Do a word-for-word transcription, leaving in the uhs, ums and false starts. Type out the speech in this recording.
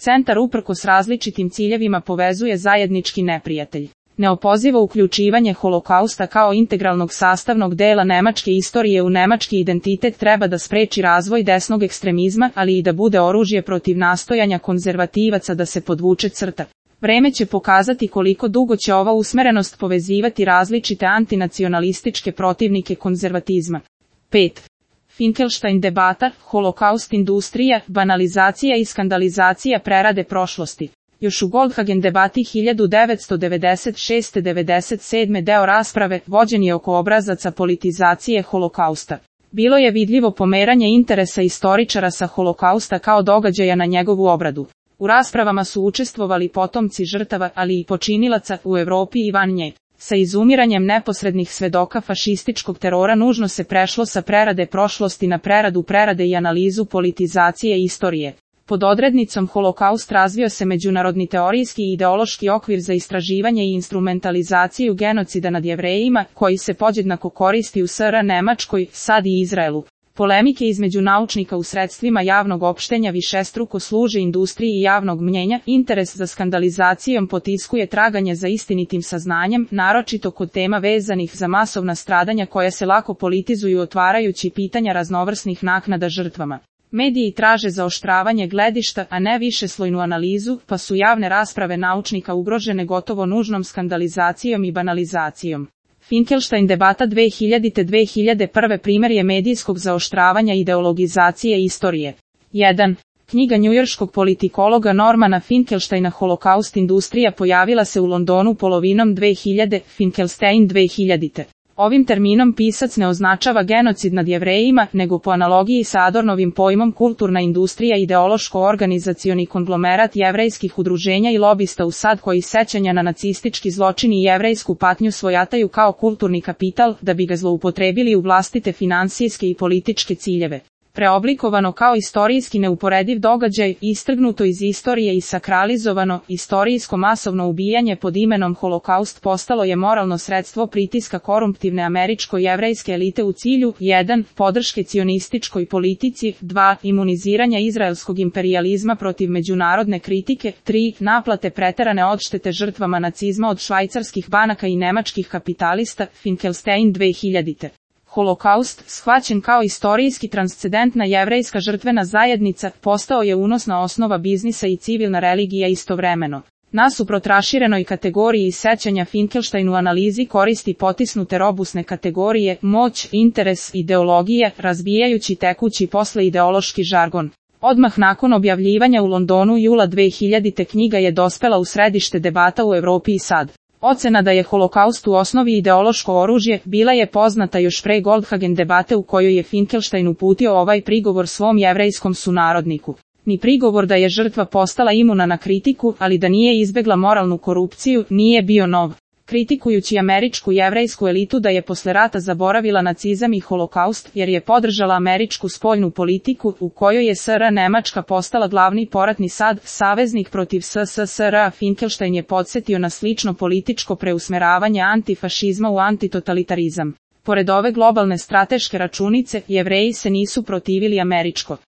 Centar uprkos različitim ciljevima povezuje zajednički neprijatelj. Neopozivo uključivanje Holokausta kao integralnog sastavnog dela nemačke istorije u nemački identitet treba da spreči razvoj desnog ekstremizma, ali i da bude oružje protiv nastojanja konzervativaca da se podvuče crta. Vreme će pokazati koliko dugo će ova usmerenost povezivati različite antinacionalističke protivnike konzervatizma. pet. Finkelstein debata, Holokaust industrija, banalizacija i skandalizacija prerade prošlosti. Još u Goldhagen debati hiljadu devetsto devedeset šeste do devedeset sedme deo rasprave vođen je oko obrazaca politizacije Holokausta. Bilo je vidljivo pomeranje interesa istoričara sa Holokausta kao događaja na njegovu obradu. U raspravama su učestvovali potomci žrtava, ali i počinilaca u Evropi i van nje. Sa izumiranjem neposrednih svedoka fašističkog terora nužno se prešlo sa prerade prošlosti na preradu prerade i analizu politizacije istorije. Pod odrednicom Holokaust razvio se međunarodni teorijski i ideološki okvir za istraživanje i instrumentalizaciju genocida nad Jevrejima, koji se podjednako koristi u S R Nemačkoj, sad i Izraelu. Polemike između naučnika u sredstvima javnog opštenja višestruko služe industriji javnog mnjenja, interes za skandalizacijom potiskuje traganje za istinitim saznanjem, naročito kod tema vezanih za masovna stradanja koja se lako politizuju otvarajući pitanja raznovrsnih naknada žrtvama. Mediji traže zaoštravanje gledišta, a ne višeslojnu analizu, pa su javne rasprave naučnika ugrožene gotovo nužnom skandalizacijom i banalizacijom. Finkelstein debata dve hiljadite do dve hiljade prve primjer je medijskog zaoštravanja ideologizacije istorije. jedan. Knjiga njujorškog politikologa Normana Finkelsteina Holokaust industrija pojavila se u Londonu polovinom dve hiljade, Finkelstein dve hiljadite. Ovim terminom pisac ne označava genocid nad Jevrejima, nego po analogiji sa Adornovim pojmom kulturna industrija ideološko-organizacioni konglomerat jevrejskih udruženja i lobista u sad koji sećanja na nacistički zločin i jevrejsku patnju svojataju kao kulturni kapital, da bi ga zloupotrebili u vlastite finansijske i političke ciljeve. Preoblikovano kao istorijski neuporediv događaj, istrgnuto iz istorije i sakralizovano, istorijsko masovno ubijanje pod imenom Holokaust postalo je moralno sredstvo pritiska korumptivne američko-jevrejske elite u cilju jedan. Podrške cionističkoj politici, dva. Imuniziranja izraelskog imperijalizma protiv međunarodne kritike, tri. Naplate preterane odštete žrtvama nacizma od švajcarskih banaka i nemačkih kapitalista, Finkelstein dve hiljadite. Holokaust, shvaćen kao istorijski transcendentna jevrejska žrtvena zajednica, postao je unosna osnova biznisa i civilna religija istovremeno. Nasuprot raširenoj kategoriji sećanja Finkelstein u analizi koristi potisnute robusne kategorije, moć, interes, ideologije, razbijajući tekući posle ideološki žargon. Odmah nakon objavljivanja u Londonu jula dve hiljadite knjiga je dospela u središte debata u Evropi i sad. Ocena da je Holokaust u osnovi ideološko oružje bila je poznata još pre Goldhagen debate u kojoj je Finkelstein uputio ovaj prigovor svom jevrejskom sunarodniku. Ni prigovor da je žrtva postala imuna na kritiku, ali da nije izbegla moralnu korupciju, nije bio nov. Kritikujući američku jevrejsku elitu da je posle rata zaboravila nacizam i Holokaust, jer je podržala američku spoljnu politiku, u kojoj je S R Nemačka postala glavni poratni sad, saveznik protiv S S S R, Finkelstein je podsetio na slično političko preusmeravanje antifašizma u antitotalitarizam. Pored ove globalne strateške računice, Jevreji se nisu protivili američko